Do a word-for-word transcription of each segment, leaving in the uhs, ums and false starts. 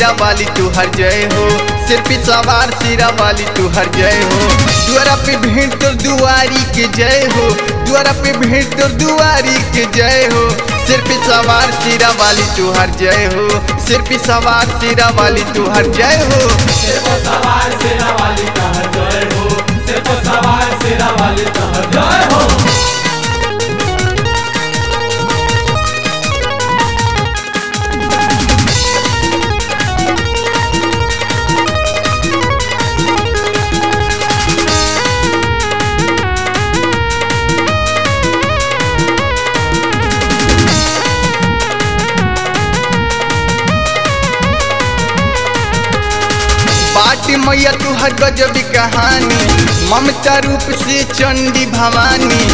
सिरा वाली तू हर जय हो, सिर पे सवार सिरा वाली तू हर जय हो। द्वारा पे भीड़ तोर दुआरी के जय हो, द्वारा पे भीड़ तोर दुआरी के जय हो। सिर पे सवार सिरा वाली तू हर जय हो, सिर पे सवार सिरा वाली तू हर जय हो। सिर पे सवार सिरा वाली तू हर जय हो, सिर पे सवार सिरा वाली तू हर जय हो। बाटी मैया तू हर गजब कहानी, ममता रूप से चंडी भवानी।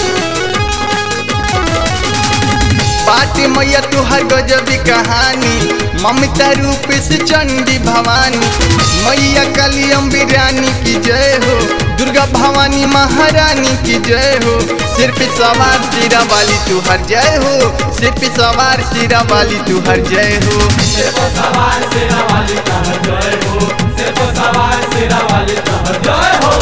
बाटी मैया तू हर गजब कहानी, ममता रूप से चंडी भवानी। मैया काली अम्बे रानी की जय हो, दुर्गा भवानी महारानी की जय हो। सिर पे सवार सिरा वाली तू हर जय हो, सिर पे सवार सिरा वाली तू हर जय हो। सिर पे सवार सिरा वाली तू हर जय हो, सिर पे सवार सिरा वाली तू हर जय हो।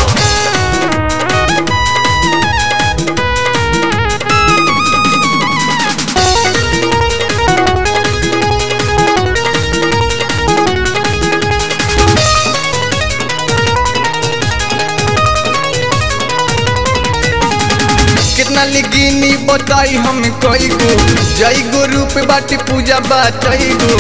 कितना लिगिनी बताई हम कई गो, जय गो रूप बाटी पूजा बाटई गो।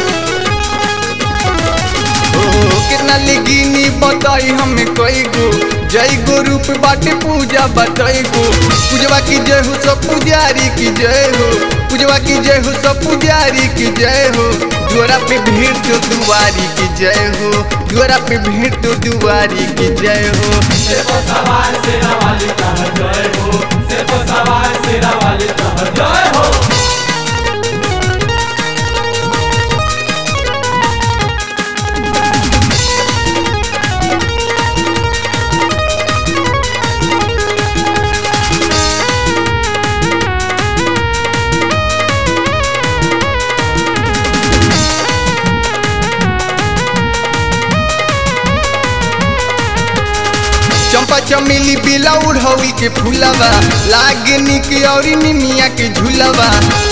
कितना लिगिनी बताई हम कई गो, जय गो रूप बाटे पूजा बाटई गो। पूजवा की जय हो सब पुजारी की जय हो, पूजवा की जय हो सब पुजारी की जय हो। द्वारा पे भीड़ तो दुआरी की जय हो, द्वारा पे भीड़ तो दुआरी की जय हो। सिर पे सवार सिरा वाली तू हर जय हो, सिर पे सवार सिरा वाली तू हर जय हो। चंपा चमेली बेला उड़हवी के फूलवा, लागनी के और निमिया के झूलवा।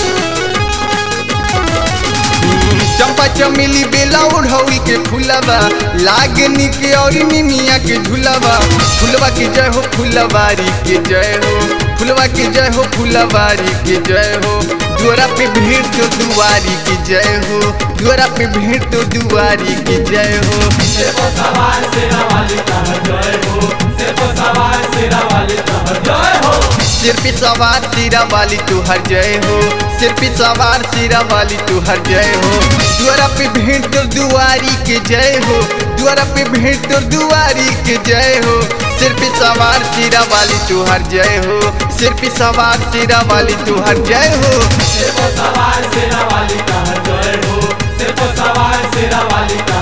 चंपा चमेली बेला उड़हवी के फूलवा, लागनी के और निमिया के झूलवा। फूलवा की जय हो फूलवारी के जय हो, फूलवा की जय हो फूलवारी के जय हो। द्वारा पे भीड़ तो दुआरी की जय हो, द्वारा पे भीड़ तो दुआरी की जय हो। सिर पे सवार सिरा वाली तू हर जय हो, सिर पे सवार सिरा वाली तू हर जय हो। सिर पे सवार सिरा वाली तू हर जय हो, सिर पे सवार सिरा वाली तू हर जय हो। द्वारा पे भीड़ तो दुआरी के जय हो, द्वारा पे भीड़ तो दुआरी के जय हो। सिर पे सवार सिरा वाली तू हर जय हो, सिर पे सवार सिरा वाली तू हर जय हो। सिर पे सवार सिरा वाली तू हर जय हो, सिर पे सवार सिरा वाली तू